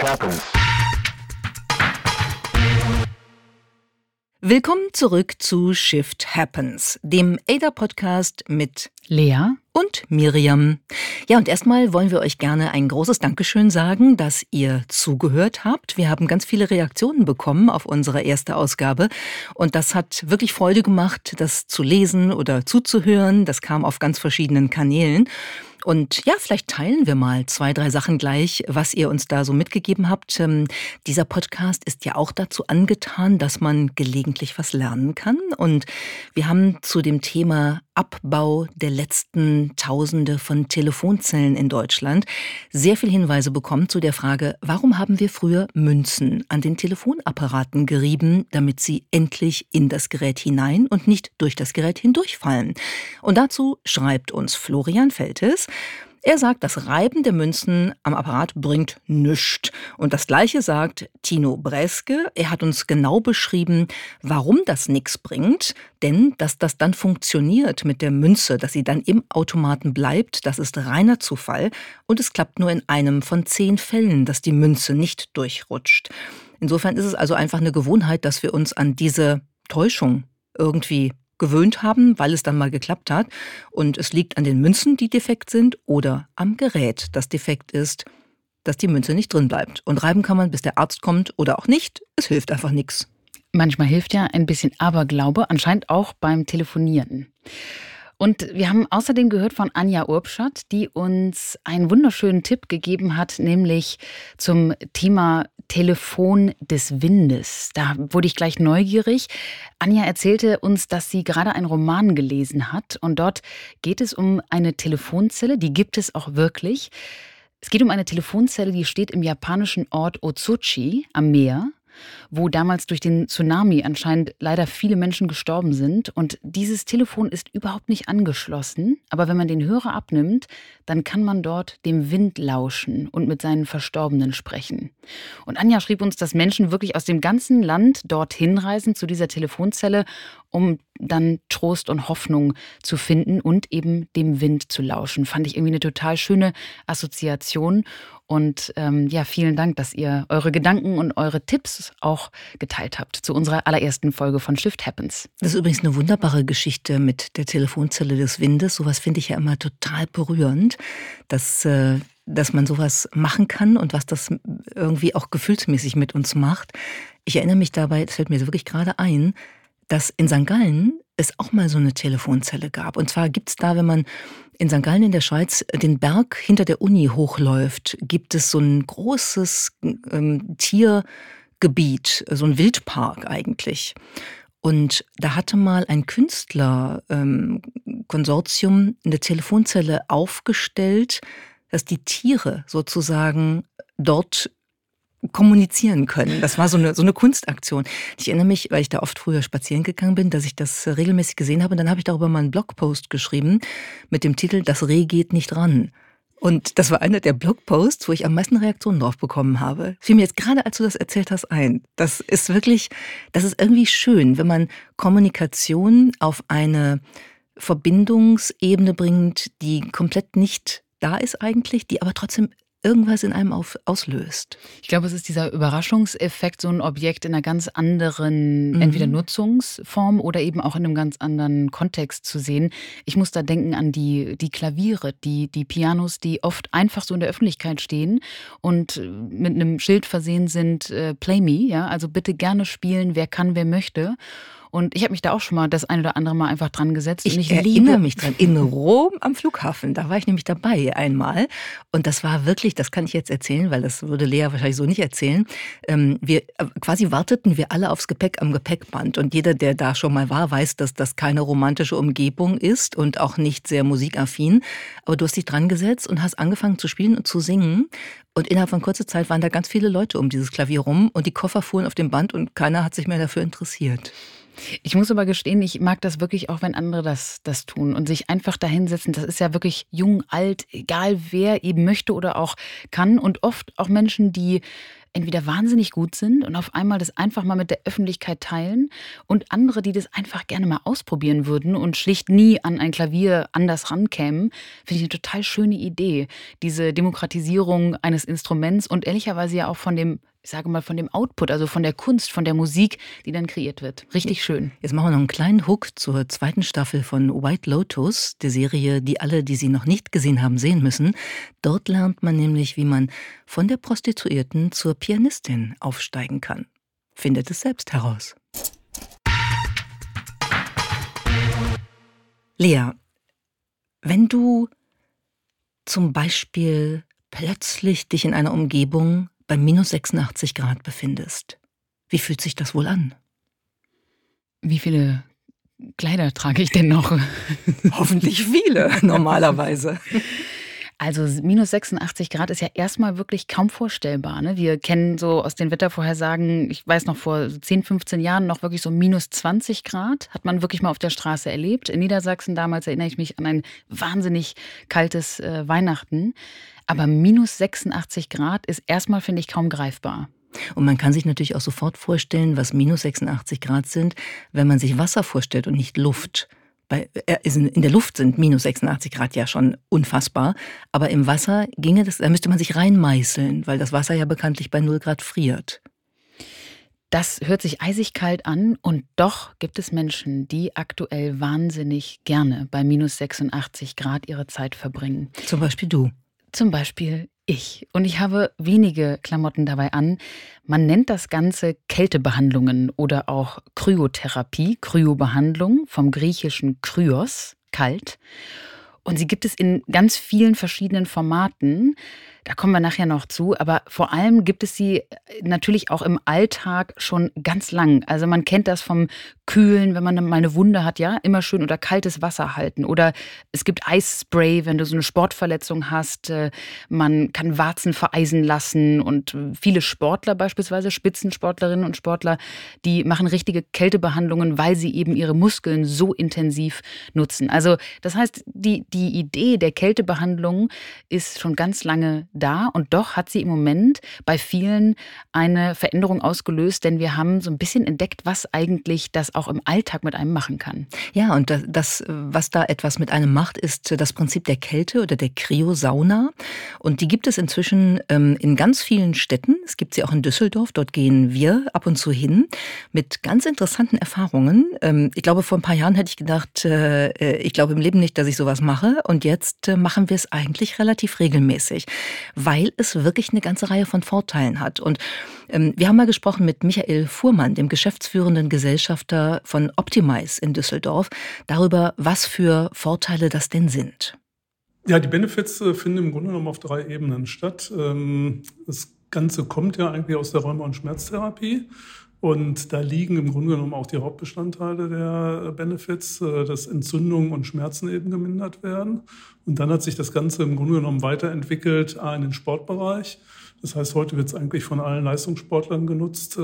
happens. Willkommen zurück zu Shift Happens, dem ADA-Podcast mit Lea und Miriam. Ja, und erstmal wollen wir euch gerne ein großes Dankeschön sagen, dass ihr zugehört habt. Wir haben ganz viele Reaktionen bekommen auf unsere erste Ausgabe und das hat wirklich Freude gemacht, das zu lesen oder zuzuhören. Das kam auf ganz verschiedenen Kanälen. Und ja, vielleicht teilen wir mal 2, 3 Sachen gleich, was ihr uns da so mitgegeben habt. Dieser Podcast ist ja auch dazu angetan, dass man gelegentlich was lernen kann. Und wir haben zu dem Thema Abbau der letzten Tausende von Telefonzellen in Deutschland sehr viele Hinweise bekommen zu der Frage, warum haben wir früher Münzen an den Telefonapparaten gerieben, damit sie endlich in das Gerät hinein und nicht durch das Gerät hindurchfallen. Und dazu schreibt uns Florian Feltes. Er sagt, das Reiben der Münzen am Apparat bringt nichts. Und das Gleiche sagt Tino Breske. Er hat uns genau beschrieben, warum das nichts bringt. Denn, dass das dann funktioniert mit der Münze, dass sie dann im Automaten bleibt, das ist reiner Zufall. Und es klappt nur in einem von 10 Fällen, dass die Münze nicht durchrutscht. Insofern ist es also einfach eine Gewohnheit, dass wir uns an diese Täuschung irgendwie gewöhnt haben, weil es dann mal geklappt hat. Und es liegt an den Münzen, die defekt sind, oder am Gerät, das defekt ist, dass die Münze nicht drin bleibt. Und reiben kann man, bis der Arzt kommt oder auch nicht. Es hilft einfach nichts. Manchmal hilft ja ein bisschen Aberglaube, anscheinend auch beim Telefonieren. Und wir haben außerdem gehört von Anja Urbschat, die uns einen wunderschönen Tipp gegeben hat, nämlich zum Thema Telefon des Windes. Da wurde ich gleich neugierig. Anja erzählte uns, dass sie gerade einen Roman gelesen hat und dort geht es um eine Telefonzelle, die gibt es auch wirklich. Es geht um eine Telefonzelle, die steht im japanischen Ort Ozuchi am Meer, wo damals durch den Tsunami anscheinend leider viele Menschen gestorben sind. Und dieses Telefon ist überhaupt nicht angeschlossen. Aber wenn man den Hörer abnimmt, dann kann man dort dem Wind lauschen und mit seinen Verstorbenen sprechen. Und Anja schrieb uns, dass Menschen wirklich aus dem ganzen Land dorthin reisen zu dieser Telefonzelle, um dann Trost und Hoffnung zu finden und eben dem Wind zu lauschen. Fand ich irgendwie eine total schöne Assoziation. Und vielen Dank, dass ihr eure Gedanken und eure Tipps auch geteilt habt zu unserer allerersten Folge von Shift Happens. Das ist übrigens eine wunderbare Geschichte mit der Telefonzelle des Windes. Sowas finde ich ja immer total berührend, dass man sowas machen kann und was das irgendwie auch gefühlsmäßig mit uns macht. Ich erinnere mich dabei, es fällt mir wirklich gerade ein, dass in St. Gallen es auch mal so eine Telefonzelle gab. Und zwar gibt es da, wenn man in St. Gallen in der Schweiz den Berg hinter der Uni hochläuft, gibt es so ein großes Tiergebiet, so ein Wildpark eigentlich. Und da hatte mal ein Künstlerkonsortium eine Telefonzelle aufgestellt, dass die Tiere sozusagen dort kommunizieren können. Das war so eine Kunstaktion. Ich erinnere mich, weil ich da oft früher spazieren gegangen bin, dass ich das regelmäßig gesehen habe. Und dann habe ich darüber mal einen Blogpost geschrieben mit dem Titel „Das Reh geht nicht ran". Und das war einer der Blogposts, wo ich am meisten Reaktionen drauf bekommen habe. Fiel mir jetzt gerade, als du das erzählt hast, ein. Das ist irgendwie schön, wenn man Kommunikation auf eine Verbindungsebene bringt, die komplett nicht da ist eigentlich, die aber trotzdem irgendwas in einem auslöst. Ich glaube, es ist dieser Überraschungseffekt, so ein Objekt in einer ganz anderen entweder Nutzungsform oder eben auch in einem ganz anderen Kontext zu sehen. Ich muss da denken an die Klaviere, die Pianos, die oft einfach so in der Öffentlichkeit stehen und mit einem Schild versehen sind, Play Me, ja, also bitte gerne spielen, wer kann, wer möchte. Und ich habe mich da auch schon mal das ein oder andere Mal einfach dran gesetzt. Ich erinnere mich dran, in Rom am Flughafen, da war ich nämlich dabei einmal. Und das war wirklich, das kann ich jetzt erzählen, weil das würde Lea wahrscheinlich so nicht erzählen. Quasi warteten wir alle aufs Gepäck am Gepäckband. Und jeder, der da schon mal war, weiß, dass das keine romantische Umgebung ist und auch nicht sehr musikaffin. Aber du hast dich dran gesetzt und hast angefangen zu spielen und zu singen. Und innerhalb von kurzer Zeit waren da ganz viele Leute um dieses Klavier rum und die Koffer fuhren auf dem Band und keiner hat sich mehr dafür interessiert. Ich muss aber gestehen, ich mag das wirklich auch, wenn andere das tun und sich einfach dahinsetzen. Das ist ja wirklich jung, alt, egal wer eben möchte oder auch kann. Und oft auch Menschen, die entweder wahnsinnig gut sind und auf einmal das einfach mal mit der Öffentlichkeit teilen und andere, die das einfach gerne mal ausprobieren würden und schlicht nie an ein Klavier anders rankämen, finde ich eine total schöne Idee. Diese Demokratisierung eines Instruments und ehrlicherweise ja auch von dem, ich sage mal, von dem Output, also von der Kunst, von der Musik, die dann kreiert wird. Richtig schön. Jetzt machen wir noch einen kleinen Hook zur zweiten Staffel von White Lotus, der Serie, die alle, die sie noch nicht gesehen haben, sehen müssen. Dort lernt man nämlich, wie man von der Prostituierten zur Pianistin aufsteigen kann. Findet es selbst heraus. Lea, wenn du zum Beispiel plötzlich dich in einer Umgebung bei minus 86 Grad befindest, wie fühlt sich das wohl an? Wie viele Kleider trage ich denn noch? Hoffentlich viele, normalerweise. Also minus 86 Grad ist ja erstmal wirklich kaum vorstellbar. Ne? Wir kennen so aus den Wettervorhersagen, ich weiß noch vor 10, 15 Jahren noch wirklich so minus 20 Grad. Hat man wirklich mal auf der Straße erlebt. In Niedersachsen damals erinnere ich mich an ein wahnsinnig kaltes Weihnachten. Aber minus 86 Grad ist erstmal, finde ich, kaum greifbar. Und man kann sich natürlich auch sofort vorstellen, was minus 86 Grad sind, wenn man sich Wasser vorstellt und nicht Luft. In der Luft sind minus 86 Grad ja schon unfassbar, aber im Wasser da müsste man sich reinmeißeln, weil das Wasser ja bekanntlich bei 0 Grad friert. Das hört sich eisig kalt an und doch gibt es Menschen, die aktuell wahnsinnig gerne bei minus 86 Grad ihre Zeit verbringen. Zum Beispiel du. Zum Beispiel ich. Und ich habe wenige Klamotten dabei an. Man nennt das Ganze Kältebehandlungen oder auch Kryotherapie, Kryobehandlung, vom griechischen Kryos, kalt. Und sie gibt es in ganz vielen verschiedenen Formaten. Da kommen wir nachher noch zu. Aber vor allem gibt es sie natürlich auch im Alltag schon ganz lang. Also man kennt das vom Kühlen, wenn man mal eine Wunde hat, ja, immer schön unter kaltes Wasser halten. Oder es gibt Eisspray, wenn du so eine Sportverletzung hast. Man kann Warzen vereisen lassen. Und viele Sportler beispielsweise, Spitzensportlerinnen und Sportler, die machen richtige Kältebehandlungen, weil sie eben ihre Muskeln so intensiv nutzen. Also das heißt, die Idee der Kältebehandlung ist schon ganz lange da und doch hat sie im Moment bei vielen eine Veränderung ausgelöst, denn wir haben so ein bisschen entdeckt, was eigentlich das auch im Alltag mit einem machen kann. Ja, und das, was da etwas mit einem macht, ist das Prinzip der Kälte oder der Kryosauna. Und die gibt es inzwischen in ganz vielen Städten. Es gibt sie auch in Düsseldorf. Dort gehen wir ab und zu hin mit ganz interessanten Erfahrungen. Ich glaube, vor ein paar Jahren hätte ich gedacht, ich glaube im Leben nicht, dass ich sowas mache. Und jetzt machen wir es eigentlich relativ regelmäßig, weil es wirklich eine ganze Reihe von Vorteilen hat. Und wir haben mal gesprochen mit Michael Fuhrmann, dem geschäftsführenden Gesellschafter von Optimize in Düsseldorf, darüber, was für Vorteile das denn sind. Ja, die Benefits finden im Grunde genommen auf 3 Ebenen statt. Das Ganze kommt ja eigentlich aus der Rheuma- und Schmerztherapie. Und da liegen im Grunde genommen auch die Hauptbestandteile der Benefits, dass Entzündungen und Schmerzen eben gemindert werden. Und dann hat sich das Ganze im Grunde genommen weiterentwickelt in den Sportbereich. Das heißt, heute wird es eigentlich von allen Leistungssportlern genutzt,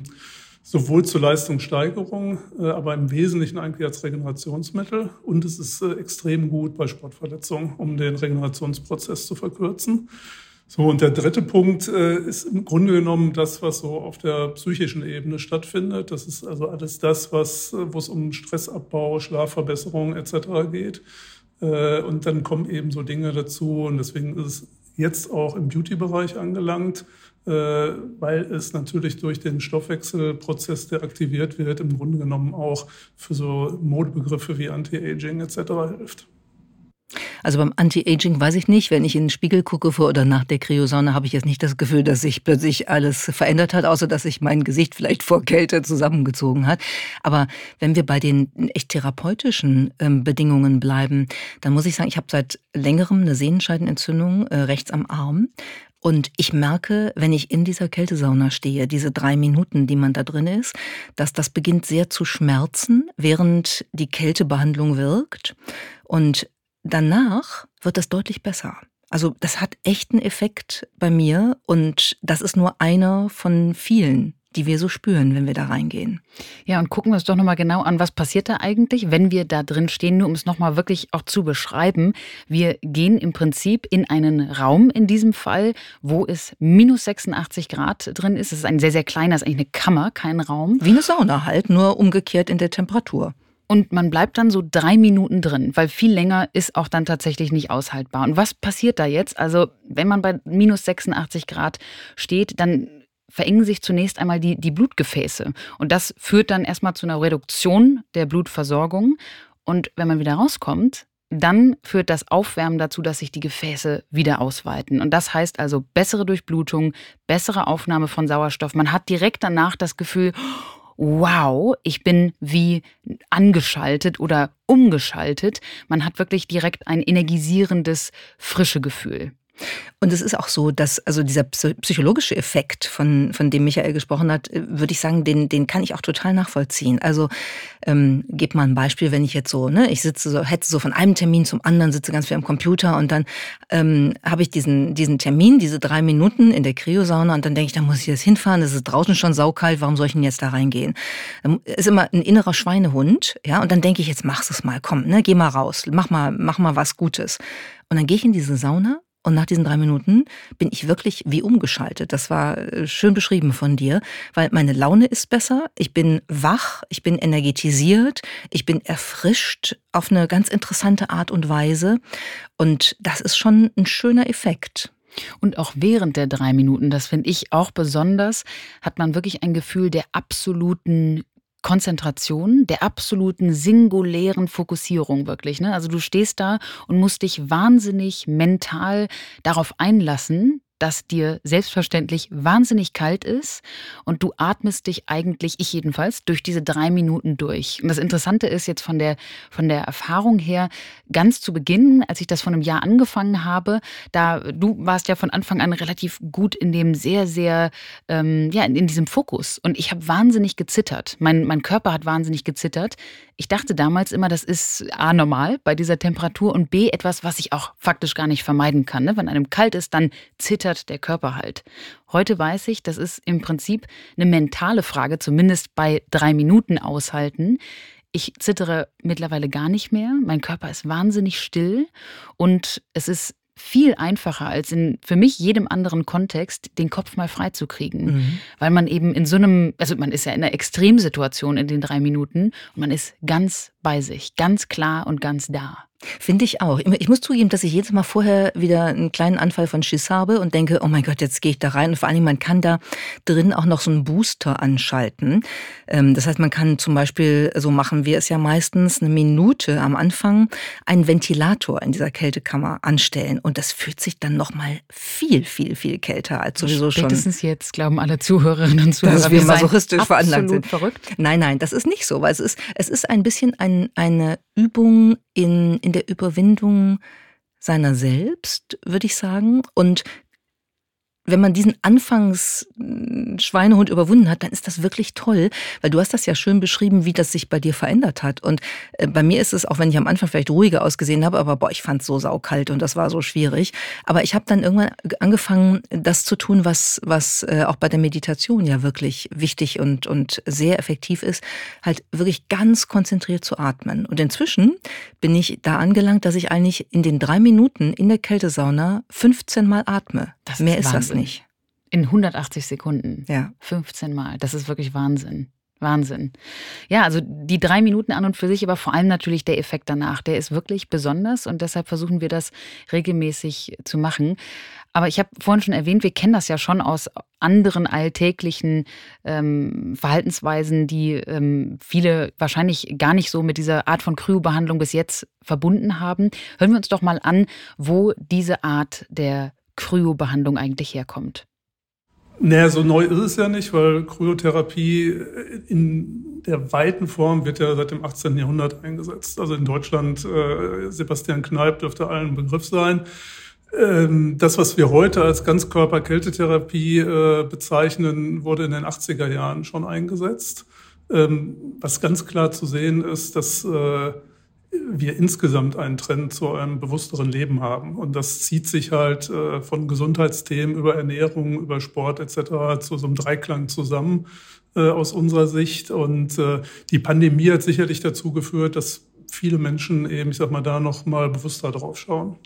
sowohl zur Leistungssteigerung, aber im Wesentlichen eigentlich als Regenerationsmittel. Und es ist extrem gut bei Sportverletzungen, um den Regenerationsprozess zu verkürzen. So, und der dritte Punkt ist im Grunde genommen das, was so auf der psychischen Ebene stattfindet. Das ist also alles das, wo es um Stressabbau, Schlafverbesserung etc. geht. Und dann kommen eben so Dinge dazu. Und deswegen ist es jetzt auch im Beauty-Bereich angelangt, weil es natürlich durch den Stoffwechselprozess, der aktiviert wird, im Grunde genommen auch für so Modebegriffe wie Anti-Aging etc. hilft. Also beim Anti-Aging weiß ich nicht, wenn ich in den Spiegel gucke vor oder nach der Kryosauna, habe ich jetzt nicht das Gefühl, dass sich plötzlich alles verändert hat, außer dass sich mein Gesicht vielleicht vor Kälte zusammengezogen hat. Aber wenn wir bei den echt therapeutischen Bedingungen bleiben, dann muss ich sagen, ich habe seit längerem eine Sehenscheidenentzündung rechts am Arm. Und ich merke, wenn ich in dieser Kältesauna stehe, diese 3 Minuten, die man da drin ist, dass das beginnt sehr zu schmerzen, während die Kältebehandlung wirkt. Und danach wird das deutlich besser. Also das hat echt einen Effekt bei mir und das ist nur einer von vielen die wir so spüren, wenn wir da reingehen. Ja, und gucken wir uns doch nochmal genau an, was passiert da eigentlich, wenn wir da drin stehen, nur um es nochmal wirklich auch zu beschreiben. Wir gehen im Prinzip in einen Raum in diesem Fall, wo es minus 86 Grad drin ist. Es ist ein sehr, sehr kleiner, es ist eigentlich eine Kammer, kein Raum. Wie eine Sauna halt, nur umgekehrt in der Temperatur. Und man bleibt dann so 3 Minuten drin, weil viel länger ist auch dann tatsächlich nicht aushaltbar. Und was passiert da jetzt? Also wenn man bei minus 86 Grad steht, dann verengen sich zunächst einmal die Blutgefäße. Und das führt dann erstmal zu einer Reduktion der Blutversorgung. Und wenn man wieder rauskommt, dann führt das Aufwärmen dazu, dass sich die Gefäße wieder ausweiten. Und das heißt also bessere Durchblutung, bessere Aufnahme von Sauerstoff. Man hat direkt danach das Gefühl, wow, ich bin wie angeschaltet oder umgeschaltet. Man hat wirklich direkt ein energisierendes, frische Gefühl. Und es ist auch so, dass also dieser psychologische Effekt, von dem Michael gesprochen hat, würde ich sagen, den kann ich auch total nachvollziehen. Also gebe mal ein Beispiel, wenn ich jetzt so, ich sitze so, hetze so von einem Termin zum anderen, sitze ganz viel am Computer und dann habe ich diesen Termin, diese 3 Minuten in der Kryosauna und dann denke ich, da muss ich jetzt hinfahren, es ist draußen schon saukalt, warum soll ich denn jetzt da reingehen? Ist immer ein innerer Schweinehund, ja, und dann denke ich, jetzt mach's es mal, komm, geh mal raus, mach mal was Gutes. Und dann gehe ich in diese Sauna. Und nach diesen 3 Minuten bin ich wirklich wie umgeschaltet. Das war schön beschrieben von dir, weil meine Laune ist besser, ich bin wach, ich bin energetisiert, ich bin erfrischt auf eine ganz interessante Art und Weise. Und das ist schon ein schöner Effekt. Und auch während der 3 Minuten, das finde ich auch besonders, hat man wirklich ein Gefühl der absoluten Konzentration, der absoluten singulären Fokussierung wirklich. Ne? Also du stehst da und musst dich wahnsinnig mental darauf einlassen, dass dir selbstverständlich wahnsinnig kalt ist und du atmest dich eigentlich, ich jedenfalls, durch diese 3 Minuten durch. Und das Interessante ist jetzt von der Erfahrung her, ganz zu Beginn, als ich das vor einem Jahr angefangen habe, du warst ja von Anfang an relativ gut in dem sehr, sehr, in diesem Fokus. Und ich habe wahnsinnig gezittert. Mein Körper hat wahnsinnig gezittert. Ich dachte damals immer, das ist A, normal bei dieser Temperatur und B, etwas, was ich auch faktisch gar nicht vermeiden kann. Ne? Wenn einem kalt ist, dann zittert der Körper halt. Heute weiß ich, das ist im Prinzip eine mentale Frage, zumindest bei 3 Minuten aushalten. Ich zittere mittlerweile gar nicht mehr. Mein Körper ist wahnsinnig still und es ist viel einfacher als in für mich jedem anderen Kontext, den Kopf mal frei zu kriegen. Mhm. Weil man eben in so einem, also man ist ja in einer Extremsituation in den 3 Minuten und man ist ganz bei sich, ganz klar und ganz da. Finde ich auch. Ich muss zugeben, dass ich jedes Mal vorher wieder einen kleinen Anfall von Schiss habe und denke, oh mein Gott, jetzt gehe ich da rein. Und vor allen Dingen, man kann da drin auch noch so einen Booster anschalten. Das heißt, man kann zum Beispiel, so machen wir es ja meistens, 1 Minute am Anfang einen Ventilator in dieser Kältekammer anstellen. Und das fühlt sich dann nochmal viel, viel, viel kälter als sowieso schon. Spätestens jetzt glauben alle Zuhörerinnen und Zuhörer, dass wir masochistisch veranlagt sind. Verrückt. Nein, das ist nicht so, weil es ist ein bisschen eine Übung in der Überwindung seiner selbst, würde ich sagen. Und wenn man diesen Anfangs-Schweinehund überwunden hat, dann ist das wirklich toll, weil du hast das ja schön beschrieben, wie das sich bei dir verändert hat. Und bei mir ist es, auch wenn ich am Anfang vielleicht ruhiger ausgesehen habe, aber ich fand es so saukalt und das war so schwierig. Aber ich habe dann irgendwann angefangen, das zu tun, was auch bei der Meditation ja wirklich wichtig und sehr effektiv ist, halt wirklich ganz konzentriert zu atmen. Und inzwischen bin ich da angelangt, dass ich eigentlich in den 3 Minuten in der Kältesauna 15 Mal atme. Mehr ist das nicht. In 180 Sekunden. Ja. 15 Mal. Das ist wirklich Wahnsinn. Wahnsinn. Ja, also die 3 Minuten an und für sich, aber vor allem natürlich der Effekt danach, der ist wirklich besonders und deshalb versuchen wir das regelmäßig zu machen. Aber ich habe vorhin schon erwähnt, wir kennen das ja schon aus anderen alltäglichen Verhaltensweisen, die viele wahrscheinlich gar nicht so mit dieser Art von Kryobehandlung bis jetzt verbunden haben. Hören wir uns doch mal an, wo diese Art der Kryobehandlung eigentlich herkommt. Naja, so neu ist es ja nicht, weil Kryotherapie in der weiten Form wird ja seit dem 18. Jahrhundert eingesetzt. Also in Deutschland, Sebastian Kneipp dürfte allen ein Begriff sein. Das, was wir heute als Ganzkörper-Kältetherapie bezeichnen, wurde in den 80er Jahren schon eingesetzt. Was ganz klar zu sehen ist, dass wir insgesamt einen Trend zu einem bewussteren Leben haben. Und das zieht sich halt von Gesundheitsthemen über Ernährung, über Sport etc. zu so einem Dreiklang zusammen aus unserer Sicht. Und die Pandemie hat sicherlich dazu geführt, dass viele Menschen eben, ich sag mal, da noch mal bewusster drauf schauen.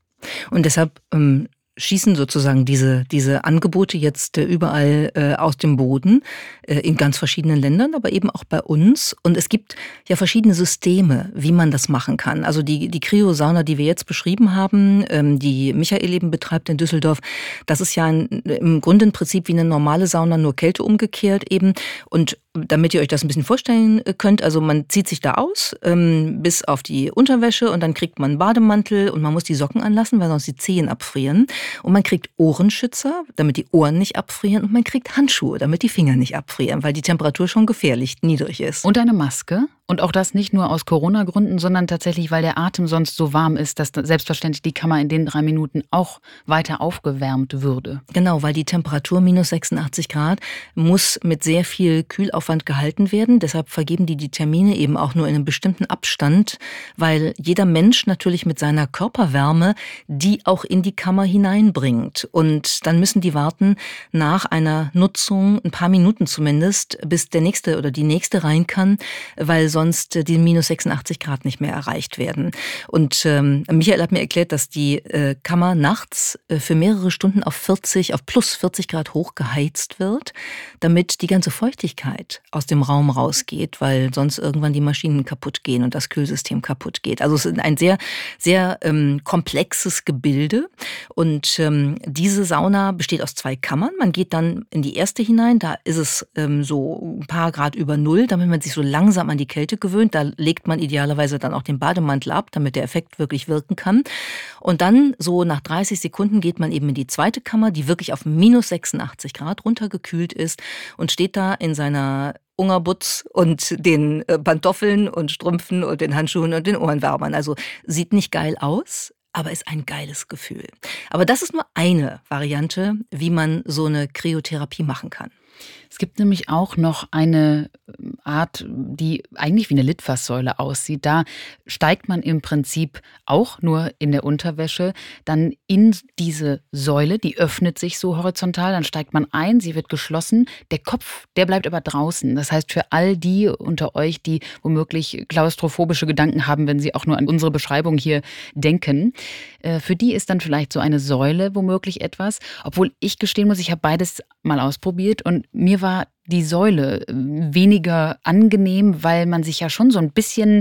Und deshalb schießen sozusagen diese Angebote jetzt überall aus dem Boden, in ganz verschiedenen Ländern, aber eben auch bei uns. Und es gibt ja verschiedene Systeme, wie man das machen kann. Also die Kryosauna, die wir jetzt beschrieben haben, die Michael eben betreibt in Düsseldorf, das ist ja im Grunde ein Prinzip wie eine normale Sauna, nur Kälte umgekehrt eben. Und damit ihr euch das ein bisschen vorstellen könnt, also man zieht sich da aus, bis auf die Unterwäsche und dann kriegt man einen Bademantel und man muss die Socken anlassen, weil sonst die Zehen abfrieren. Und man kriegt Ohrenschützer, damit die Ohren nicht abfrieren und man kriegt Handschuhe, damit die Finger nicht abfrieren, weil die Temperatur schon gefährlich niedrig ist. Und eine Maske. Und auch das nicht nur aus Corona-Gründen, sondern tatsächlich, weil der Atem sonst so warm ist, dass selbstverständlich die Kammer in den 3 Minuten auch weiter aufgewärmt würde. Genau, weil die Temperatur minus 86 Grad muss mit sehr viel Kühlaufwand gehalten werden. Deshalb vergeben die Termine eben auch nur in einem bestimmten Abstand, weil jeder Mensch natürlich mit seiner Körperwärme die auch in die Kammer hineinbringt. Und dann müssen die warten nach einer Nutzung ein paar Minuten zumindest, bis der Nächste oder die Nächste rein kann, weil sonst die minus 86 Grad nicht mehr erreicht werden. Und Michael hat mir erklärt, dass die Kammer nachts für mehrere Stunden auf plus 40 Grad hochgeheizt wird, damit die ganze Feuchtigkeit aus dem Raum rausgeht, weil sonst irgendwann die Maschinen kaputt gehen und das Kühlsystem kaputt geht. Also es ist ein sehr, sehr komplexes Gebilde. Und diese Sauna besteht aus 2 Kammern. Man geht dann in die erste hinein, da ist es so ein paar Grad über Null, damit man sich so langsam an die Kälte gewöhnt. Da legt man idealerweise dann auch den Bademantel ab, damit der Effekt wirklich wirken kann. Und dann so nach 30 Sekunden geht man eben in die zweite Kammer, die wirklich auf minus 86 Grad runtergekühlt ist und steht da in seiner Ungerbutz und den Pantoffeln und Strümpfen und den Handschuhen und den Ohrenwärmern. Also sieht nicht geil aus, aber ist ein geiles Gefühl. Aber das ist nur eine Variante, wie man so eine Kryotherapie machen kann. Es gibt nämlich auch noch eine Art, die eigentlich wie eine Litfaßsäule aussieht. Da steigt man im Prinzip auch nur in der Unterwäsche dann in diese Säule, die öffnet sich so horizontal, dann steigt man ein, sie wird geschlossen. Der Kopf, der bleibt aber draußen. Das heißt, für all die unter euch, die womöglich klaustrophobische Gedanken haben, wenn sie auch nur an unsere Beschreibung hier denken, für die ist dann vielleicht so eine Säule womöglich etwas. Obwohl ich gestehen muss, ich habe beides mal ausprobiert und mir war die Säule weniger angenehm, weil man sich ja schon so ein bisschen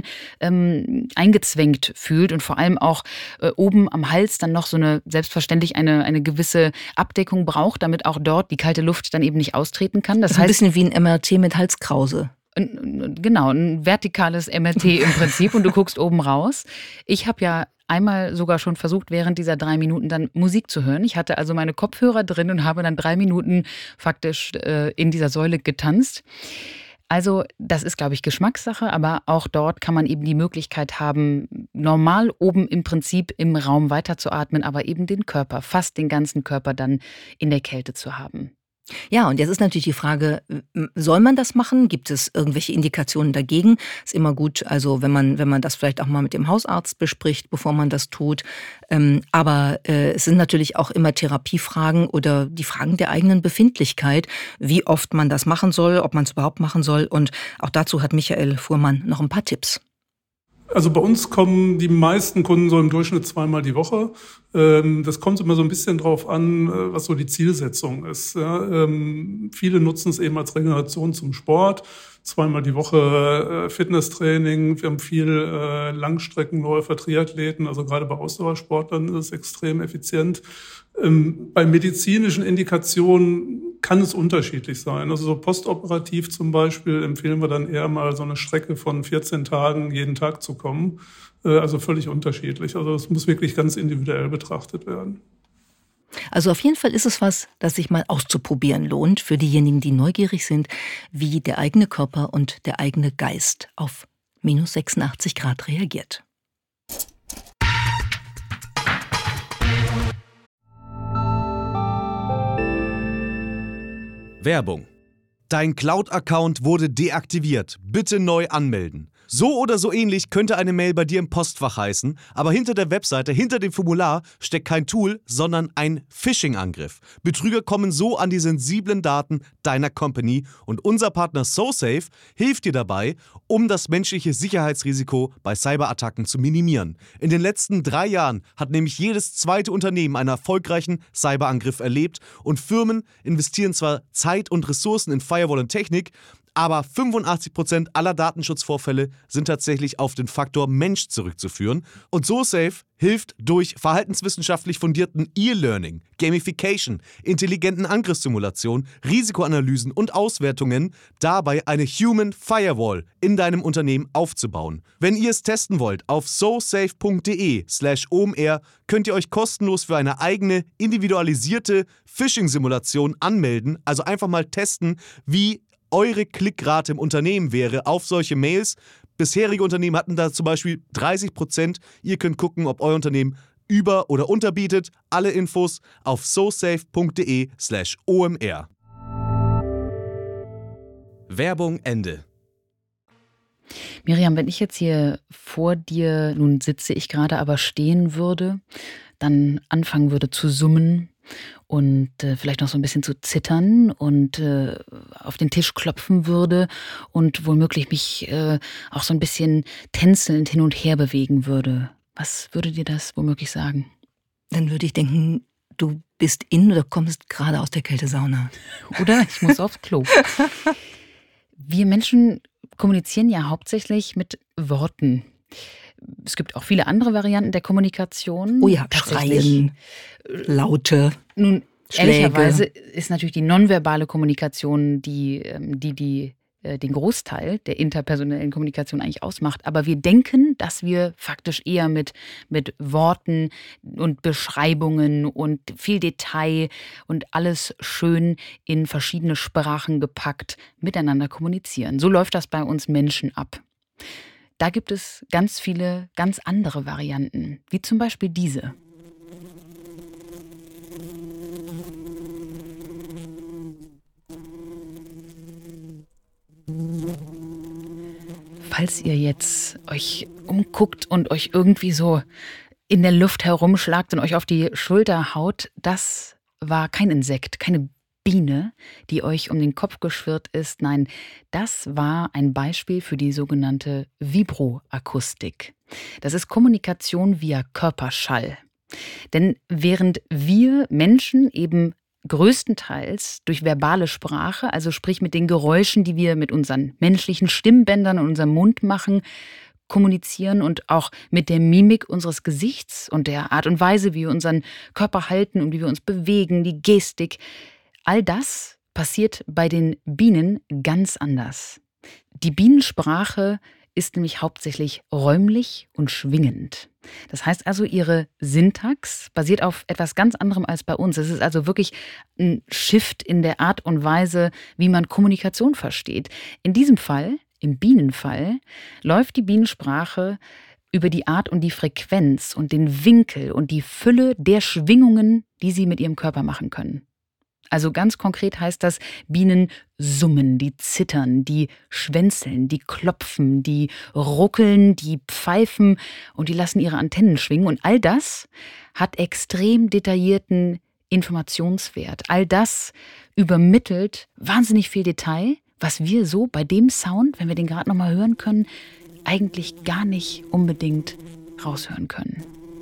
eingezwängt fühlt und vor allem auch oben am Hals dann noch so selbstverständlich eine gewisse Abdeckung braucht, damit auch dort die kalte Luft dann eben nicht austreten kann. Das heißt, ein bisschen wie ein MRT mit Halskrause. Genau, ein vertikales MRT im Prinzip und du guckst oben raus. Ich habe ja einmal sogar schon versucht, während dieser 3 Minuten dann Musik zu hören. Ich hatte also meine Kopfhörer drin und habe dann 3 Minuten faktisch in dieser Säule getanzt. Also das ist, glaube ich, Geschmackssache, aber auch dort kann man eben die Möglichkeit haben, normal oben im Prinzip im Raum weiterzuatmen, aber eben den Körper, fast den ganzen Körper dann in der Kälte zu haben. Ja, und jetzt ist natürlich die Frage, soll man das machen? Gibt es irgendwelche Indikationen dagegen? Ist immer gut, also wenn man das vielleicht auch mal mit dem Hausarzt bespricht, bevor man das tut. Aber es sind natürlich auch immer Therapiefragen oder die Fragen der eigenen Befindlichkeit, wie oft man das machen soll, ob man es überhaupt machen soll. Und auch dazu hat Michael Fuhrmann noch ein paar Tipps. Also bei uns kommen die meisten Kunden so im Durchschnitt 2-mal die Woche. Das kommt immer so ein bisschen drauf an, was so die Zielsetzung ist. Ja, viele nutzen es eben als Regeneration zum Sport. 2-mal die Woche Fitnesstraining. Wir haben viel Langstreckenläufer, Triathleten. Also gerade bei Ausdauersportlern ist es extrem effizient. Bei medizinischen Indikationen kann es unterschiedlich sein. Also so postoperativ zum Beispiel empfehlen wir dann eher mal so eine Strecke von 14 Tagen jeden Tag zu kommen. Also völlig unterschiedlich. Also es muss wirklich ganz individuell betrachtet werden. Also auf jeden Fall ist es was, das sich mal auszuprobieren lohnt für diejenigen, die neugierig sind, wie der eigene Körper und der eigene Geist auf minus 86 Grad reagiert. Werbung. Dein Cloud-Account wurde deaktiviert. Bitte neu anmelden. So oder so ähnlich könnte eine Mail bei dir im Postfach heißen, aber hinter der Webseite, hinter dem Formular steckt kein Tool, sondern ein Phishing-Angriff. Betrüger kommen so an die sensiblen Daten deiner Company und unser Partner SoSafe hilft dir dabei, um das menschliche Sicherheitsrisiko bei Cyberattacken zu minimieren. In den letzten 3 Jahren hat nämlich jedes zweite Unternehmen einen erfolgreichen Cyberangriff erlebt und Firmen investieren zwar Zeit und Ressourcen in Firewall und Technik, aber 85% aller Datenschutzvorfälle sind tatsächlich auf den Faktor Mensch zurückzuführen. Und SoSafe hilft durch verhaltenswissenschaftlich fundierten E-Learning, Gamification, intelligenten Angriffssimulationen, Risikoanalysen und Auswertungen dabei eine Human Firewall in deinem Unternehmen aufzubauen. Wenn ihr es testen wollt, auf sosafe.de/omr könnt ihr euch kostenlos für eine eigene individualisierte Phishing-Simulation anmelden. Also einfach mal testen, wie eure Klickrate im Unternehmen wäre auf solche Mails. Bisherige Unternehmen hatten da zum Beispiel 30%. Ihr könnt gucken, ob euer Unternehmen über- oder unterbietet. Alle Infos auf sosafe.de/omr. Werbung Ende. Miriam, wenn ich jetzt hier vor dir, nun sitze ich gerade, aber stehen würde, dann anfangen würde zu summen und vielleicht noch so ein bisschen zu zittern und auf den Tisch klopfen würde und womöglich mich auch so ein bisschen tänzelnd hin und her bewegen würde. Was würde dir das womöglich sagen? Dann würde ich denken, du bist in oder kommst gerade aus der Kältesauna. Oder ich muss aufs Klo. Wir Menschen kommunizieren ja hauptsächlich mit Worten. Es gibt auch viele andere Varianten der Kommunikation. Oh ja, Schreien, Laute, Nun, Schläge. ehrlicherweise ist natürlich die nonverbale Kommunikation den Großteil der interpersonellen Kommunikation eigentlich ausmacht. Aber wir denken, dass wir faktisch eher mit Worten und Beschreibungen und viel Detail und alles schön in verschiedene Sprachen gepackt miteinander kommunizieren. So läuft das bei uns Menschen ab. Da gibt es ganz viele, ganz andere Varianten, wie zum Beispiel diese. Falls ihr jetzt euch umguckt und euch irgendwie so in der Luft herumschlagt und euch auf die Schulter haut, das war kein Insekt, keine Biene, die euch um den Kopf geschwirrt ist. Nein, das war ein Beispiel für die sogenannte Vibroakustik. Das ist Kommunikation via Körperschall. Denn während wir Menschen eben größtenteils durch verbale Sprache, also sprich mit den Geräuschen, die wir mit unseren menschlichen Stimmbändern und unserem Mund machen, kommunizieren und auch mit der Mimik unseres Gesichts und der Art und Weise, wie wir unseren Körper halten und wie wir uns bewegen, die Gestik, all das passiert bei den Bienen ganz anders. Die Bienensprache ist nämlich hauptsächlich räumlich und schwingend. Das heißt also, ihre Syntax basiert auf etwas ganz anderem als bei uns. Es ist also wirklich ein Shift in der Art und Weise, wie man Kommunikation versteht. In diesem Fall, im Bienenfall, läuft die Bienensprache über die Art und die Frequenz und den Winkel und die Fülle der Schwingungen, die sie mit ihrem Körper machen können. Also ganz konkret heißt das, Bienen summen, die zittern, die schwänzeln, die klopfen, die ruckeln, die pfeifen und die lassen ihre Antennen schwingen. Und all das hat extrem detaillierten Informationswert. All das übermittelt wahnsinnig viel Detail, was wir so bei dem Sound, wenn wir den gerade nochmal hören können, eigentlich gar nicht unbedingt raushören können.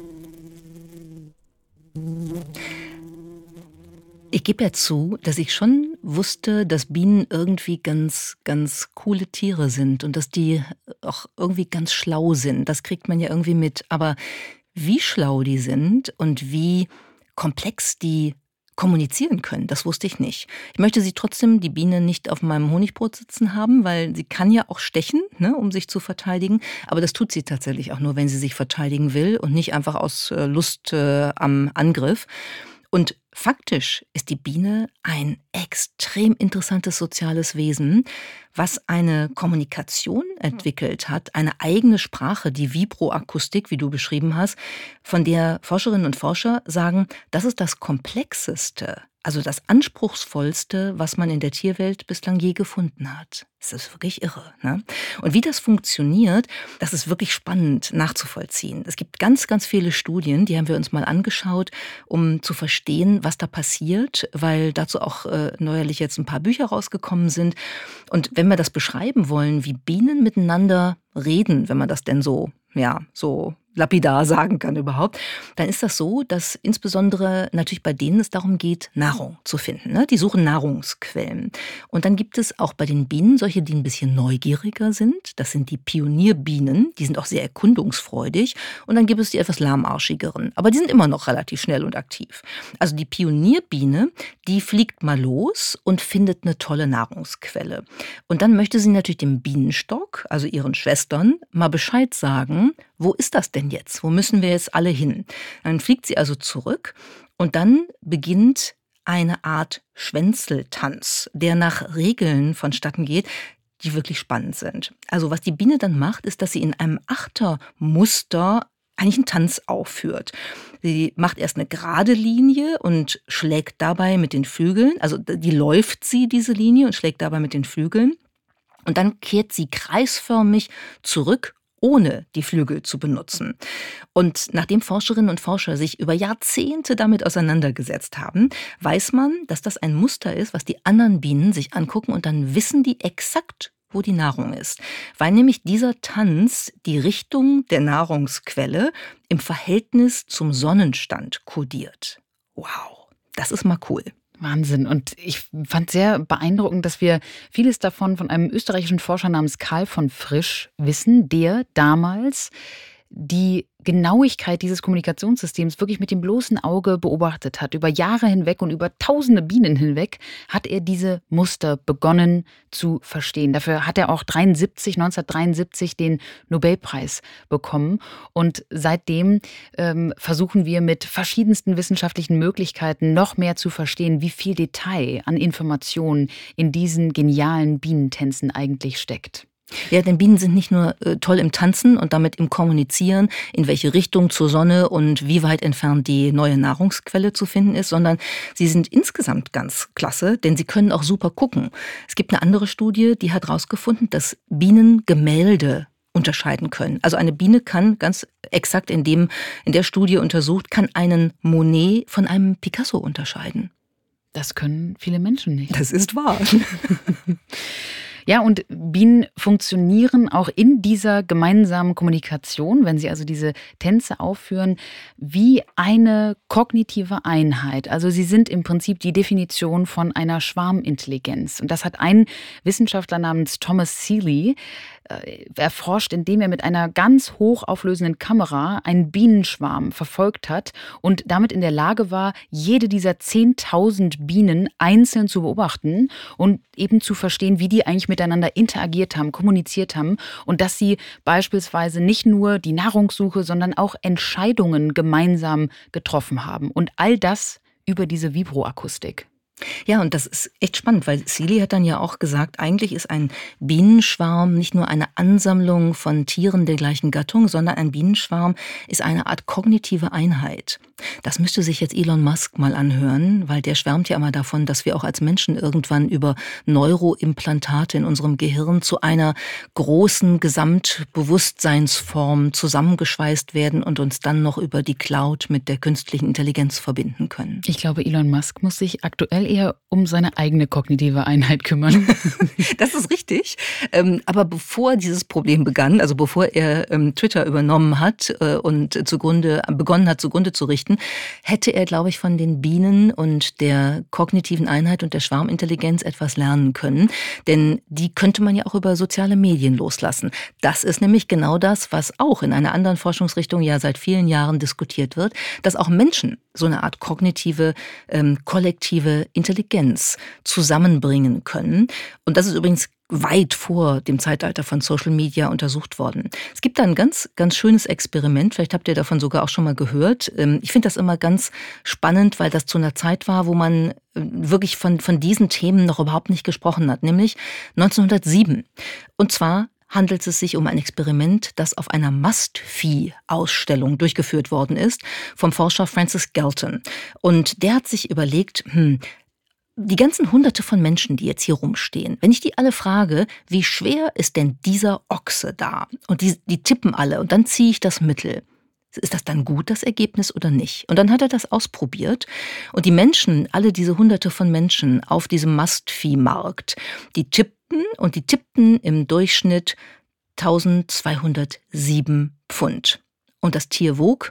Ich gebe ja zu, dass ich schon wusste, dass Bienen irgendwie ganz, ganz coole Tiere sind und dass die auch irgendwie ganz schlau sind. Das kriegt man ja irgendwie mit. Aber wie schlau die sind und wie komplex die kommunizieren können, das wusste ich nicht. Ich möchte sie trotzdem, die Biene, nicht auf meinem Honigbrot sitzen haben, weil sie kann ja auch stechen, ne, um sich zu verteidigen. Aber das tut sie tatsächlich auch nur, wenn sie sich verteidigen will und nicht einfach aus Lust am Angriff. Und faktisch ist die Biene ein extrem interessantes soziales Wesen, was eine Kommunikation entwickelt hat, eine eigene Sprache, die Vibroakustik, wie du beschrieben hast, von der Forscherinnen und Forscher sagen, das ist das Komplexeste, also das Anspruchsvollste, was man in der Tierwelt bislang je gefunden hat. Das ist wirklich irre, ne? Und wie das funktioniert, das ist wirklich spannend nachzuvollziehen. Es gibt ganz, ganz viele Studien, die haben wir uns mal angeschaut, um zu verstehen, was da passiert, weil dazu auch neuerlich jetzt ein paar Bücher rausgekommen sind. Und wenn wir das beschreiben wollen, wie Bienen miteinander reden, wenn man das denn so lapidar sagen kann überhaupt, dann ist das so, dass insbesondere natürlich bei denen es darum geht, Nahrung zu finden, ne? Die suchen Nahrungsquellen. Und dann gibt es auch bei den Bienen solche, die ein bisschen neugieriger sind. Das sind die Pionierbienen, die sind auch sehr erkundungsfreudig. Und dann gibt es die etwas lahmarschigeren, aber die sind immer noch relativ schnell und aktiv. Also die Pionierbiene, die fliegt mal los und findet eine tolle Nahrungsquelle. Und dann möchte sie natürlich dem Bienenstock, also ihren Schwestern, mal Bescheid sagen, wo ist das denn jetzt? Wo müssen wir jetzt alle hin? Dann fliegt sie also zurück und dann beginnt eine Art Schwänzeltanz, der nach Regeln vonstatten geht, die wirklich spannend sind. Also was die Biene dann macht, ist, dass sie in einem Achtermuster eigentlich einen Tanz aufführt. Sie macht erst eine gerade Linie und schlägt dabei mit den Flügeln, also die läuft sie, diese Linie, und schlägt dabei mit den Flügeln. Und dann kehrt sie kreisförmig zurück, ohne die Flügel zu benutzen. Und nachdem Forscherinnen und Forscher sich über Jahrzehnte damit auseinandergesetzt haben, weiß man, dass das ein Muster ist, was die anderen Bienen sich angucken und dann wissen die exakt, wo die Nahrung ist. Weil nämlich dieser Tanz die Richtung der Nahrungsquelle im Verhältnis zum Sonnenstand kodiert. Wow, das ist mal cool. Wahnsinn. Und ich fand sehr beeindruckend, dass wir vieles davon von einem österreichischen Forscher namens Karl von Frisch wissen, der damals die Genauigkeit dieses Kommunikationssystems wirklich mit dem bloßen Auge beobachtet hat. Über Jahre hinweg und über tausende Bienen hinweg hat er diese Muster begonnen zu verstehen. Dafür hat er auch 1973 den Nobelpreis bekommen. Und seitdem versuchen wir mit verschiedensten wissenschaftlichen Möglichkeiten noch mehr zu verstehen, wie viel Detail an Informationen in diesen genialen Bienentänzen eigentlich steckt. Ja, denn Bienen sind nicht nur toll im Tanzen und damit im Kommunizieren, in welche Richtung zur Sonne und wie weit entfernt die neue Nahrungsquelle zu finden ist, sondern sie sind insgesamt ganz klasse, denn sie können auch super gucken. Es gibt eine andere Studie, die hat herausgefunden, dass Bienen Gemälde unterscheiden können. Also eine Biene kann ganz exakt in der Studie untersucht, kann einen Monet von einem Picasso unterscheiden. Das können viele Menschen nicht. Das ist wahr. Ja, und Bienen funktionieren auch in dieser gemeinsamen Kommunikation, wenn sie also diese Tänze aufführen, wie eine kognitive Einheit. Also sie sind im Prinzip die Definition von einer Schwarmintelligenz. Und das hat ein Wissenschaftler namens Thomas Seeley erforscht, indem er mit einer ganz hochauflösenden Kamera einen Bienenschwarm verfolgt hat und damit in der Lage war, jede dieser 10.000 Bienen einzeln zu beobachten und eben zu verstehen, wie die eigentlich miteinander interagiert haben, kommuniziert haben und dass sie beispielsweise nicht nur die Nahrungssuche, sondern auch Entscheidungen gemeinsam getroffen haben. Und all das über diese Vibroakustik. Ja, und das ist echt spannend, weil Seeley hat dann ja auch gesagt, eigentlich ist ein Bienenschwarm nicht nur eine Ansammlung von Tieren der gleichen Gattung, sondern ein Bienenschwarm ist eine Art kognitive Einheit. Das müsste sich jetzt Elon Musk mal anhören, weil der schwärmt ja immer davon, dass wir auch als Menschen irgendwann über Neuroimplantate in unserem Gehirn zu einer großen Gesamtbewusstseinsform zusammengeschweißt werden und uns dann noch über die Cloud mit der künstlichen Intelligenz verbinden können. Ich glaube, Elon Musk muss sich aktuell eher um seine eigene kognitive Einheit kümmern. Das ist richtig. Aber bevor dieses Problem begann, also bevor er Twitter übernommen hat und begonnen hat zugrunde zu richten, hätte er, glaube ich, von den Bienen und der kognitiven Einheit und der Schwarmintelligenz etwas lernen können. Denn die könnte man ja auch über soziale Medien loslassen. Das ist nämlich genau das, was auch in einer anderen Forschungsrichtung ja seit vielen Jahren diskutiert wird, dass auch Menschen so eine Art kognitive, kollektive Intelligenz zusammenbringen können. Und das ist übrigens weit vor dem Zeitalter von Social Media untersucht worden. Es gibt da ein ganz, ganz schönes Experiment, vielleicht habt ihr davon sogar auch schon mal gehört. Ich finde das immer ganz spannend, weil das zu einer Zeit war, wo man wirklich von diesen Themen noch überhaupt nicht gesprochen hat, nämlich 1907. Und zwar handelt es sich um ein Experiment, das auf einer Mastvieh-Ausstellung durchgeführt worden ist, vom Forscher Francis Galton. Und der hat sich überlegt, die ganzen Hunderte von Menschen, die jetzt hier rumstehen, wenn ich die alle frage, wie schwer ist denn dieser Ochse da? Und die tippen alle und dann ziehe ich das Mittel. Ist das dann gut, das Ergebnis, oder nicht? Und dann hat er das ausprobiert. Und die Menschen, alle diese Hunderte von Menschen auf diesem Mastviehmarkt, die tippten im Durchschnitt 1207 Pfund. Und das Tier wog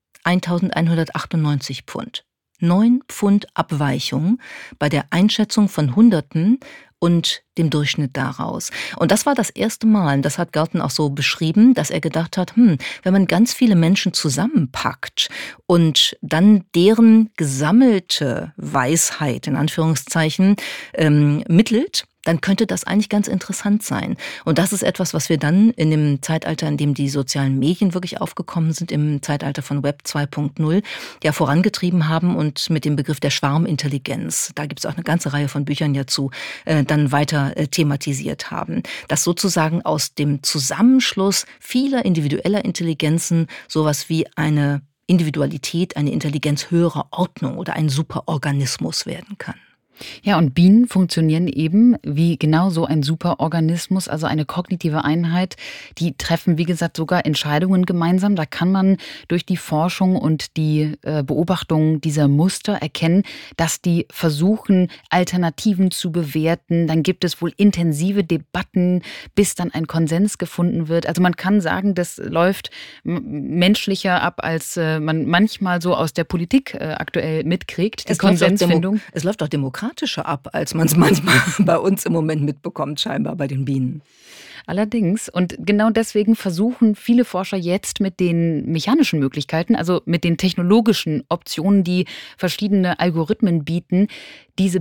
1198 Pfund. 9 Pfund Abweichung bei der Einschätzung von Hunderten und dem Durchschnitt daraus. Und das war das erste Mal, und das hat Galton auch so beschrieben, dass er gedacht hat, wenn man ganz viele Menschen zusammenpackt und dann deren gesammelte Weisheit, in Anführungszeichen, mittelt, dann könnte das eigentlich ganz interessant sein. Und das ist etwas, was wir dann in dem Zeitalter, in dem die sozialen Medien wirklich aufgekommen sind, im Zeitalter von Web 2.0, ja vorangetrieben haben und mit dem Begriff der Schwarmintelligenz, da gibt es auch eine ganze Reihe von Büchern ja zu, dann weiter thematisiert haben. Dass sozusagen aus dem Zusammenschluss vieler individueller Intelligenzen sowas wie eine Individualität, eine Intelligenz höherer Ordnung oder ein Superorganismus werden kann. Ja, und Bienen funktionieren eben wie genau so ein Superorganismus, also eine kognitive Einheit. Die treffen, wie gesagt, sogar Entscheidungen gemeinsam. Da kann man durch die Forschung und die Beobachtung dieser Muster erkennen, dass die versuchen, Alternativen zu bewerten. Dann gibt es wohl intensive Debatten, bis dann ein Konsens gefunden wird. Also man kann sagen, das läuft menschlicher ab, als man manchmal so aus der Politik aktuell mitkriegt, die Konsensfindung. Es läuft auch demokratischer ab, als man es manchmal bei uns im Moment mitbekommt, scheinbar bei den Bienen. Allerdings, und genau deswegen versuchen viele Forscher jetzt mit den mechanischen Möglichkeiten, also mit den technologischen Optionen, die verschiedene Algorithmen bieten, diese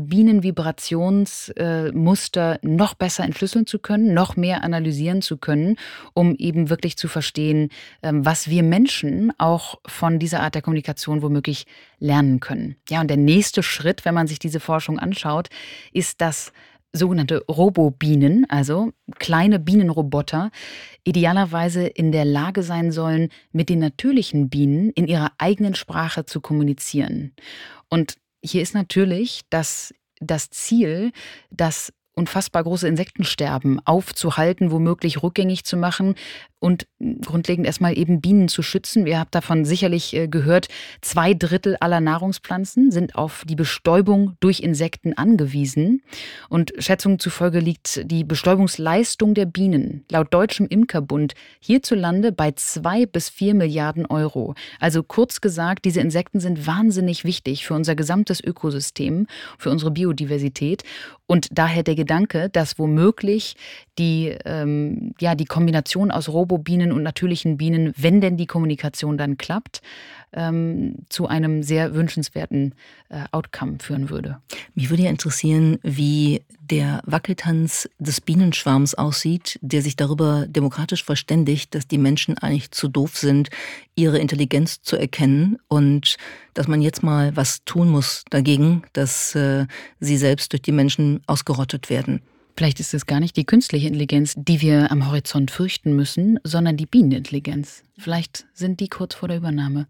Bienenvibrationsmuster noch besser entschlüsseln zu können, noch mehr analysieren zu können, um eben wirklich zu verstehen, was wir Menschen auch von dieser Art der Kommunikation womöglich lernen können. Ja, und der nächste Schritt, wenn man sich diese Forschung anschaut, ist, dass sogenannte Robobienen, also kleine Bienenroboter, idealerweise in der Lage sein sollen, mit den natürlichen Bienen in ihrer eigenen Sprache zu kommunizieren. Und hier ist natürlich das Ziel, das unfassbar große Insektensterben aufzuhalten, womöglich rückgängig zu machen und grundlegend erstmal eben Bienen zu schützen. Ihr habt davon sicherlich gehört, 2/3 aller Nahrungspflanzen sind auf die Bestäubung durch Insekten angewiesen. Und Schätzungen zufolge liegt die Bestäubungsleistung der Bienen laut Deutschem Imkerbund hierzulande bei 2 bis 4 Milliarden Euro. Also kurz gesagt, diese Insekten sind wahnsinnig wichtig für unser gesamtes Ökosystem, für unsere Biodiversität. Und daher der Gedanke, dass womöglich die Kombination aus Robobienen und natürlichen Bienen, wenn denn die Kommunikation dann klappt, zu einem sehr wünschenswerten Outcome führen würde. Mich würde ja interessieren, wie der Wackeltanz des Bienenschwarms aussieht, der sich darüber demokratisch verständigt, dass die Menschen eigentlich zu doof sind, ihre Intelligenz zu erkennen und dass man jetzt mal was tun muss dagegen, dass sie selbst durch die Menschen ausgerottet werden. Vielleicht ist es gar nicht die künstliche Intelligenz, die wir am Horizont fürchten müssen, sondern die Bienenintelligenz. Vielleicht sind die kurz vor der Übernahme.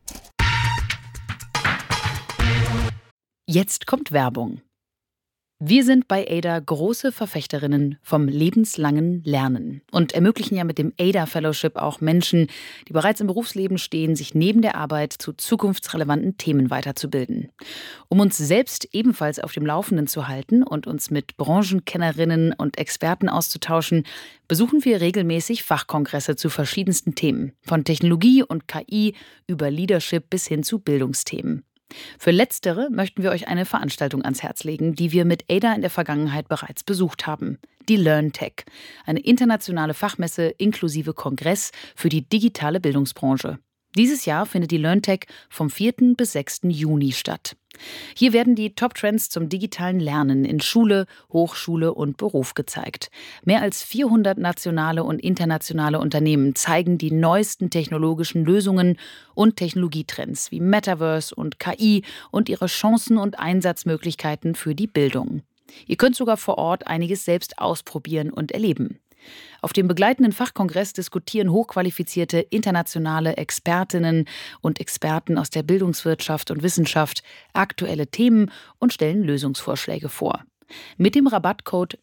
Jetzt kommt Werbung. Wir sind bei Ada große Verfechterinnen vom lebenslangen Lernen und ermöglichen ja mit dem Ada Fellowship auch Menschen, die bereits im Berufsleben stehen, sich neben der Arbeit zu zukunftsrelevanten Themen weiterzubilden. Um uns selbst ebenfalls auf dem Laufenden zu halten und uns mit Branchenkennerinnen und Experten auszutauschen, besuchen wir regelmäßig Fachkongresse zu verschiedensten Themen, von Technologie und KI über Leadership bis hin zu Bildungsthemen. Für Letztere möchten wir euch eine Veranstaltung ans Herz legen, die wir mit Ada in der Vergangenheit bereits besucht haben. Die LearnTech, eine internationale Fachmesse inklusive Kongress für die digitale Bildungsbranche. Dieses Jahr findet die LearnTech vom 4. bis 6. Juni statt. Hier werden die Top-Trends zum digitalen Lernen in Schule, Hochschule und Beruf gezeigt. Mehr als 400 nationale und internationale Unternehmen zeigen die neuesten technologischen Lösungen und Technologietrends wie Metaverse und KI und ihre Chancen und Einsatzmöglichkeiten für die Bildung. Ihr könnt sogar vor Ort einiges selbst ausprobieren und erleben. Auf dem begleitenden Fachkongress diskutieren hochqualifizierte internationale Expertinnen und Experten aus der Bildungswirtschaft und Wissenschaft aktuelle Themen und stellen Lösungsvorschläge vor. Mit dem Rabattcode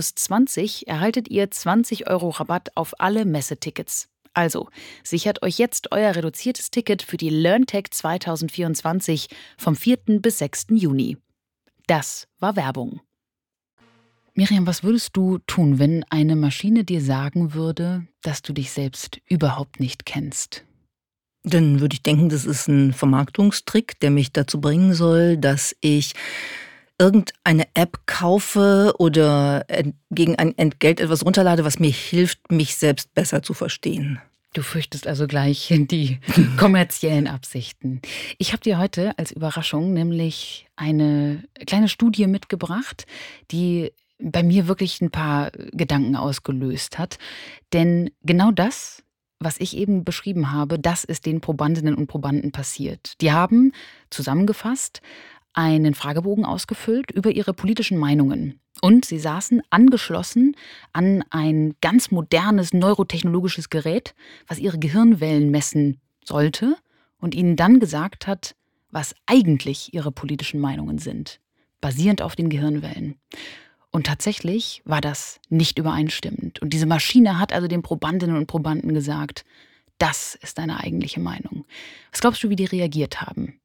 -20 erhaltet ihr 20 € Rabatt auf alle Messetickets. Also, sichert euch jetzt euer reduziertes Ticket für die LearnTech 2024 vom 4. bis 6. Juni. Das war Werbung. Miriam, was würdest du tun, wenn eine Maschine dir sagen würde, dass du dich selbst überhaupt nicht kennst? Dann würde ich denken, das ist ein Vermarktungstrick, der mich dazu bringen soll, dass ich irgendeine App kaufe oder gegen ein Entgelt etwas runterlade, was mir hilft, mich selbst besser zu verstehen. Du fürchtest also gleich die kommerziellen Absichten. Ich habe dir heute als Überraschung nämlich eine kleine Studie mitgebracht, die bei mir wirklich ein paar Gedanken ausgelöst hat. Denn genau das, was ich eben beschrieben habe, das ist den Probandinnen und Probanden passiert. Die haben zusammengefasst einen Fragebogen ausgefüllt über ihre politischen Meinungen. Und sie saßen angeschlossen an ein ganz modernes neurotechnologisches Gerät, was ihre Gehirnwellen messen sollte und ihnen dann gesagt hat, was eigentlich ihre politischen Meinungen sind, basierend auf den Gehirnwellen. Und tatsächlich war das nicht übereinstimmend. Und diese Maschine hat also den Probandinnen und Probanden gesagt, das ist deine eigentliche Meinung. Was glaubst du, wie die reagiert haben?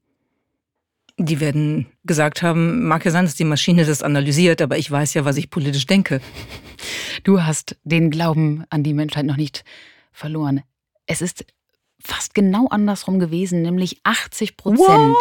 Die werden gesagt haben, mag ja sein, dass die Maschine das analysiert, aber ich weiß ja, was ich politisch denke. Du hast den Glauben an die Menschheit noch nicht verloren. Es ist fast genau andersrum gewesen, nämlich 80%.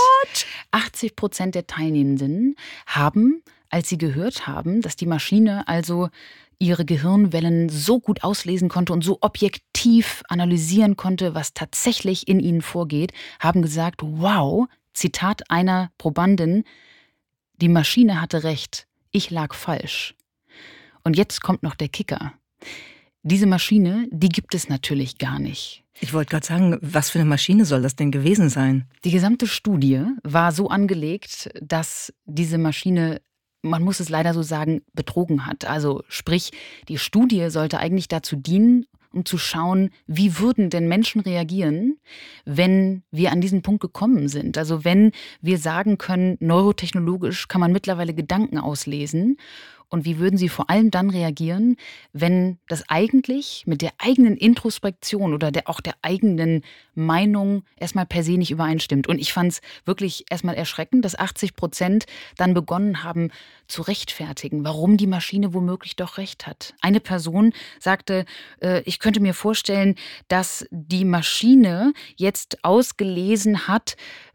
80% der Teilnehmenden haben, als sie gehört haben, dass die Maschine also ihre Gehirnwellen so gut auslesen konnte und so objektiv analysieren konnte, was tatsächlich in ihnen vorgeht, haben gesagt, wow, Zitat einer Probandin, die Maschine hatte recht, ich lag falsch. Und jetzt kommt noch der Kicker. Diese Maschine, die gibt es natürlich gar nicht. Ich wollte gerade sagen, was für eine Maschine soll das denn gewesen sein? Die gesamte Studie war so angelegt, dass diese Maschine, man muss es leider so sagen, betrogen hat. Also sprich, die Studie sollte eigentlich dazu dienen, um zu schauen, wie würden denn Menschen reagieren, wenn wir an diesen Punkt gekommen sind. Also wenn wir sagen können, neurotechnologisch kann man mittlerweile Gedanken auslesen. Und wie würden sie vor allem dann reagieren, wenn das eigentlich mit der eigenen Introspektion oder auch der eigenen Meinung erstmal per se nicht übereinstimmt. Und ich fand es wirklich erstmal erschreckend, dass 80% dann begonnen haben zu rechtfertigen, warum die Maschine womöglich doch recht hat. Eine Person sagte, ich könnte mir vorstellen, dass die Maschine jetzt ausgelesen hat,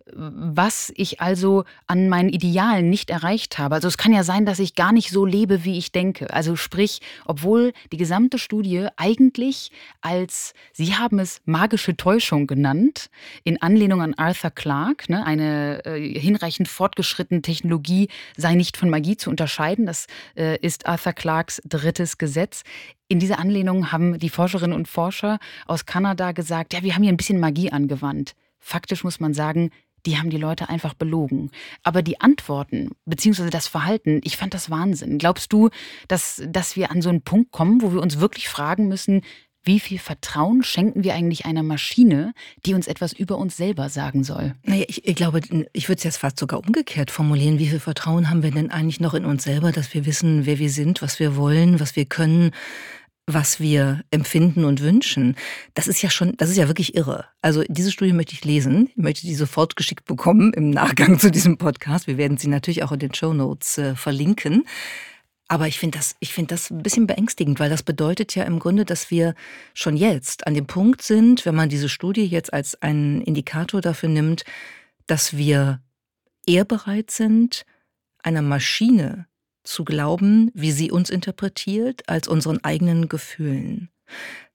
was ich also an meinen Idealen nicht erreicht habe. Also es kann ja sein, dass ich gar nicht so lebe, wie ich denke. Also sprich, obwohl die gesamte Studie eigentlich als, sie haben es magische Täuschung genannt, in Anlehnung an Arthur Clarke, ne, eine hinreichend fortgeschrittene Technologie sei nicht von Magie zu unterscheiden. Das ist Arthur Clarkes 3. Gesetz. In dieser Anlehnung haben die Forscherinnen und Forscher aus Kanada gesagt, ja, wir haben hier ein bisschen Magie angewandt. Faktisch muss man sagen, die haben die Leute einfach belogen. Aber die Antworten, beziehungsweise das Verhalten, ich fand das Wahnsinn. Glaubst du, dass wir an so einen Punkt kommen, wo wir uns wirklich fragen müssen, wie viel Vertrauen schenken wir eigentlich einer Maschine, die uns etwas über uns selber sagen soll? Naja, ich glaube, ich würde es jetzt fast sogar umgekehrt formulieren. Wie viel Vertrauen haben wir denn eigentlich noch in uns selber, dass wir wissen, wer wir sind, was wir wollen, was wir können, was wir empfinden und wünschen? Das ist ja wirklich irre. Also diese Studie möchte ich lesen. Ich möchte die sofort geschickt bekommen im Nachgang zu diesem Podcast. Wir werden sie natürlich auch in den Shownotes verlinken. Aber ich finde das ein bisschen beängstigend, weil das bedeutet ja im Grunde, dass wir schon jetzt an dem Punkt sind, wenn man diese Studie jetzt als einen Indikator dafür nimmt, dass wir eher bereit sind, einer Maschine zu glauben, wie sie uns interpretiert, als unseren eigenen Gefühlen.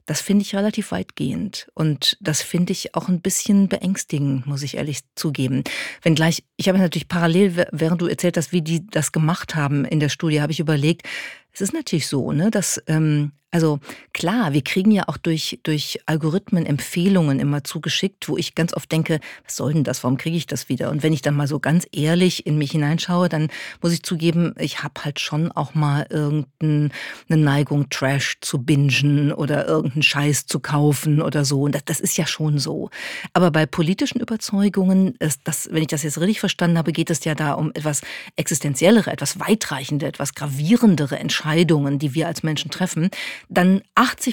das finde ich relativ weitgehend. Und das finde ich auch ein bisschen beängstigend, muss ich ehrlich zugeben. Wenngleich, ich habe natürlich parallel, während du erzählt hast, wie die das gemacht haben in der Studie, habe ich überlegt, es ist natürlich so, ne, dass, also klar, wir kriegen ja auch durch Algorithmen Empfehlungen immer zugeschickt, wo ich ganz oft denke, was soll denn das, warum kriege ich das wieder? Und wenn ich dann mal so ganz ehrlich in mich hineinschaue, dann muss ich zugeben, ich habe halt schon auch mal irgendeine Neigung, Trash zu bingen oder irgendeinen Scheiß zu kaufen oder so. Und das ist ja schon so. Aber bei politischen Überzeugungen, wenn ich das jetzt richtig verstanden habe, geht es ja da um etwas existenziellere, etwas weitreichende, etwas gravierendere Entscheidungen, die wir als Menschen treffen, dann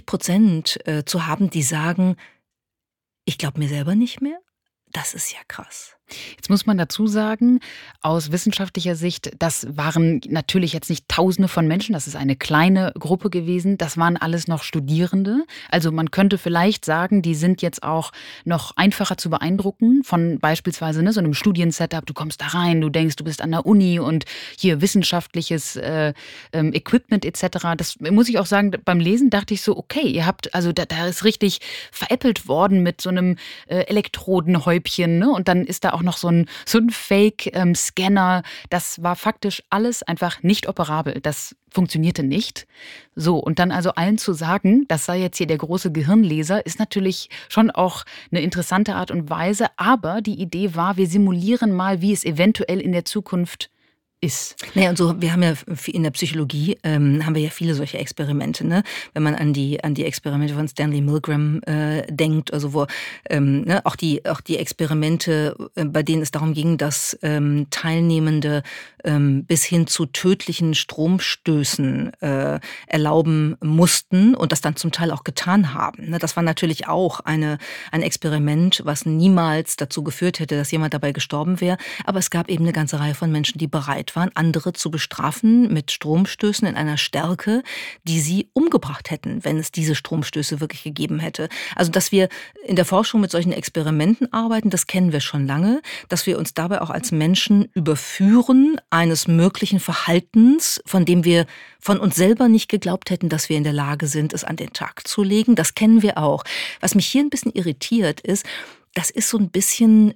80% zu haben, die sagen, ich glaube mir selber nicht mehr, das ist ja krass. Jetzt muss man dazu sagen, aus wissenschaftlicher Sicht, das waren natürlich jetzt nicht Tausende von Menschen, das ist eine kleine Gruppe gewesen, das waren alles noch Studierende. Also man könnte vielleicht sagen, die sind jetzt auch noch einfacher zu beeindrucken von beispielsweise so einem Studiensetup. Du kommst da rein, du denkst, du bist an der Uni und hier wissenschaftliches Equipment etc. Das muss ich auch sagen, beim Lesen dachte ich so, okay, ihr habt, also da ist richtig veräppelt worden mit so einem Elektrodenhäubchen, ne? Und dann ist da auch noch so ein Fake-Scanner. Das war faktisch alles einfach nicht operabel. Das funktionierte nicht. So, und dann also allen zu sagen, das sei jetzt hier der große Gehirnleser, ist natürlich schon auch eine interessante Art und Weise. Aber die Idee war, wir simulieren mal, wie es eventuell in der Zukunft ist. Naja, und so, wir haben ja in der Psychologie, haben wir ja viele solche Experimente, ne? Wenn man an die Experimente von Stanley Milgram denkt, also wo auch die Experimente, bei denen es darum ging, dass Teilnehmende bis hin zu tödlichen Stromstößen erlauben mussten und das dann zum Teil auch getan haben. Ne? Das war natürlich auch ein Experiment, was niemals dazu geführt hätte, dass jemand dabei gestorben wäre. Aber es gab eben eine ganze Reihe von Menschen, die bereit waren, andere zu bestrafen mit Stromstößen in einer Stärke, die sie umgebracht hätten, wenn es diese Stromstöße wirklich gegeben hätte. Also, dass wir in der Forschung mit solchen Experimenten arbeiten, das kennen wir schon lange, dass wir uns dabei auch als Menschen überführen eines möglichen Verhaltens, von dem wir von uns selber nicht geglaubt hätten, dass wir in der Lage sind, es an den Tag zu legen. Das kennen wir auch. Was mich hier ein bisschen irritiert ist, das ist so ein bisschen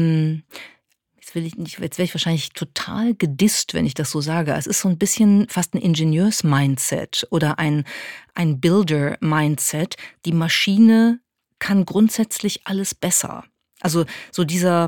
jetzt wäre ich wahrscheinlich total gedisst, wenn ich das so sage. Es ist so ein bisschen fast ein Ingenieurs-Mindset oder ein Builder-Mindset. Die Maschine kann grundsätzlich alles besser. Also so dieser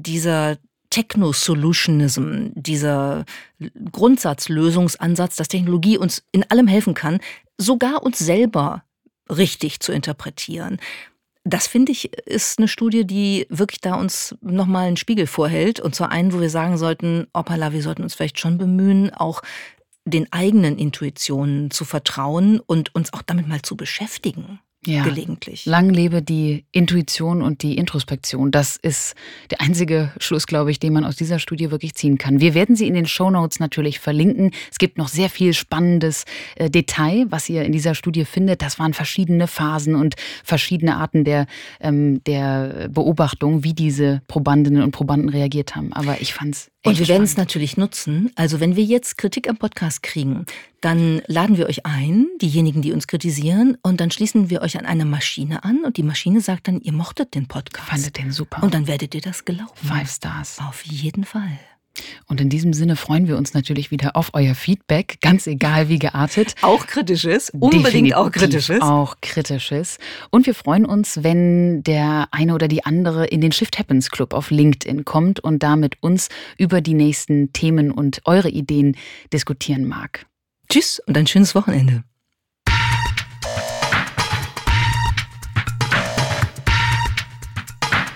Techno-Solutionism, dieser Grundsatzlösungsansatz, dass Technologie uns in allem helfen kann, sogar uns selber richtig zu interpretieren. Das, finde ich, ist eine Studie, die wirklich da uns nochmal einen Spiegel vorhält. Und zwar einen, wo wir sagen sollten, hoppala, wir sollten uns vielleicht schon bemühen, auch den eigenen Intuitionen zu vertrauen und uns auch damit mal zu beschäftigen. Ja, gelegentlich. Lang lebe die Intuition und die Introspektion. Das ist der einzige Schluss, glaube ich, den man aus dieser Studie wirklich ziehen kann. Wir werden sie in den Shownotes natürlich verlinken. Es gibt noch sehr viel spannendes Detail, was ihr in dieser Studie findet. Das waren verschiedene Phasen und verschiedene Arten der Beobachtung, wie diese Probandinnen und Probanden reagiert haben. Aber ich fand's und wir werden es natürlich nutzen. Also wenn wir jetzt Kritik am Podcast kriegen, dann laden wir euch ein, diejenigen, die uns kritisieren, und dann schließen wir euch an eine Maschine an und die Maschine sagt dann, ihr mochtet den Podcast. Fandet den super. Und dann werdet ihr das glauben. 5 Stars. Auf jeden Fall. Und in diesem Sinne freuen wir uns natürlich wieder auf euer Feedback, ganz egal wie geartet. Auch kritisches, unbedingt definitiv auch kritisches. Auch kritisches. Und wir freuen uns, wenn der eine oder die andere in den Shift Happens Club auf LinkedIn kommt und da mit uns über die nächsten Themen und eure Ideen diskutieren mag. Tschüss und ein schönes Wochenende.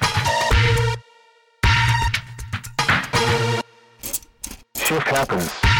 Shift Happens.